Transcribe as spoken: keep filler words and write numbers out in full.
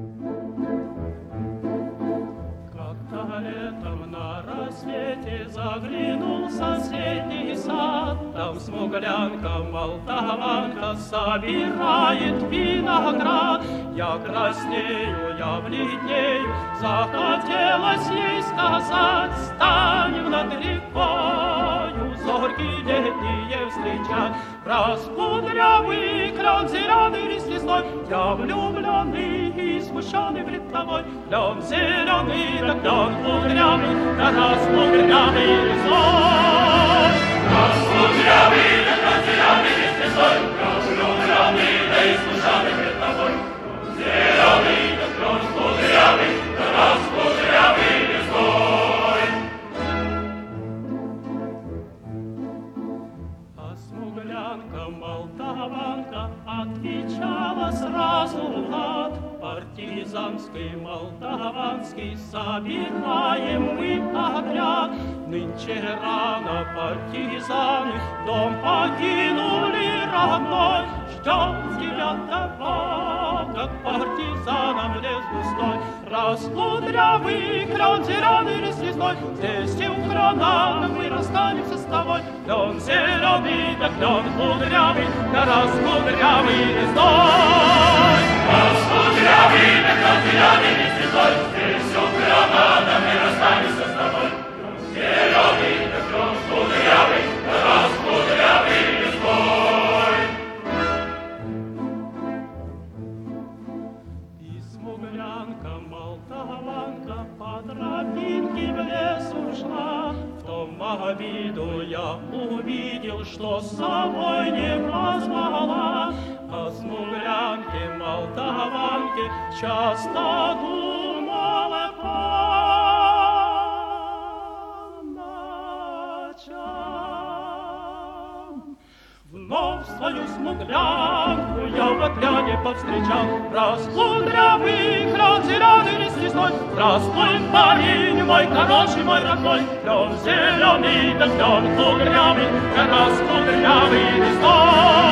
Как-то летом на рассвете заглянул в соседний сад. Там смуглянка, молдаванка собирает виноград. Я краснею, я бледнею, захотелось ей сказать: станем над рекою зорьки летние встречать. Раскудрявый клен зеленый лист лесной, я влюбленный и смущенный пред тобой. Клен зеленый, да клен кудрявый, да раскудрявый лесной. Раскудрявый, да клен зеленый лист лесной, я влюбленный, да и смущенный пред тобой. Клен зеленый, да клен кудрявый, да раскудрявый лесной. Смуглянка, молдаванка отвечала сразу Влад: партизанский, молдаванский собираем мы отряд. Нынче рано партизаны дом покинули родной. Ждем девятого, как партизанам лес густой. Раскудрявый клен зеленый лист лесной, здесь и у крона мы расстанемся с тобой. Клен зеленый, да клен кудрявый, да раскудрявый лесной. Раскудрявый, да клен зеленый лист лесной, здесь у крона мы расстанемся с тобой. Клен зеленый, да клен кудрявый, да раскудрявый лесной. Смуглянка, молдаванка по тропинке в лес ушла. В том обиду я увидел, что с собой не позвала. О смуглянке, молдаванке часто думала по ночам. Вновь свою смуглянку я в отряде повстречал. Раскудрявый клен зеленый лист лесной, здравствуй, парень мой хороший, мой родной. Клен зеленый, да клен кудрявый, да раскудрявый лесной.